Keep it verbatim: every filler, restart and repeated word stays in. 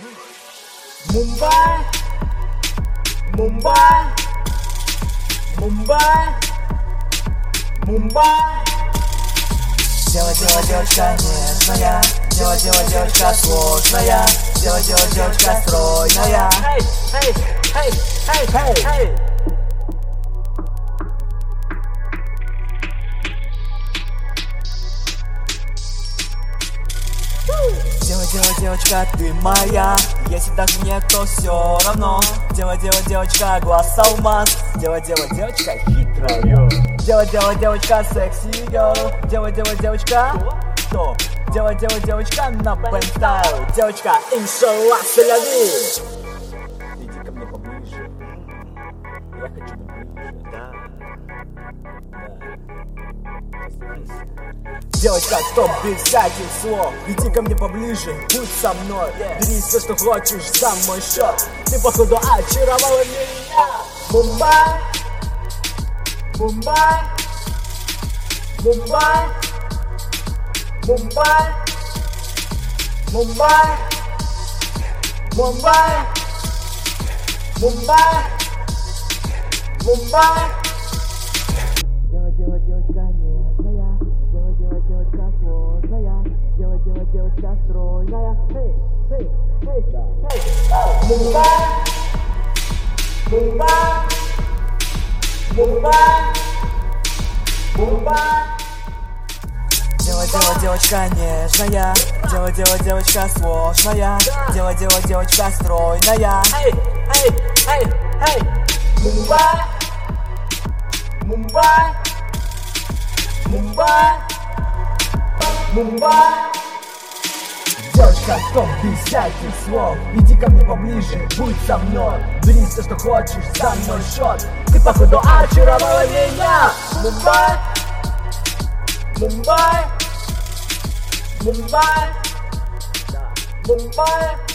Мумбай, Мумбай, Мумбай, Мумбай. Дело, дело, девочка нежная, дело, дело, девочка сложная, дело, дело, девочка стройная. Эй, эй, эй, эй, эй, эй. Дело, дело, девочка, ты моя, если даже нет, то все равно. Дело, дело, девочка, глаз алмаз. Дело, дело, девочка хитрая. Дело, дело, девочка секси girl. Дело, дело, девочка что? Дело, дело, девочка на бентайл. Девочка, иншаллах, селяви. Иди ко мне поближе. Я хочу быть ближе. Да. Девочка, стоп, без всяких слов. Иди ко мне поближе, будь со мной. Бери все, что хочешь, за мой счет. Ты, походу, очаровала меня. Мумбай, Мумбай, Мумбай, Мумбай, Мумбай, Мумбай, Мумбай, Мумбай. Дело, дело, девочка нежная, дело, дело, девочка сложная, дело, дело, девочка стройная. Эй, эй, эй, эй. Мумбай, Мумбай, Мумбай, Мумбай. Дело, дело, девочка нежная, дело, дело, девочка сложная, дело, дело, девочка стройная. Эй, эй, эй, эй. Мумбай, Мумбай, Мумбай, Мумбай. Девочка, стоп, без всяких слов. Иди ко мне поближе, будь со мной. Бери все, что хочешь, за мой счет. Ты, походу, очаровала меня. Мумбай, Мумбай, Мумбай, Мумбай.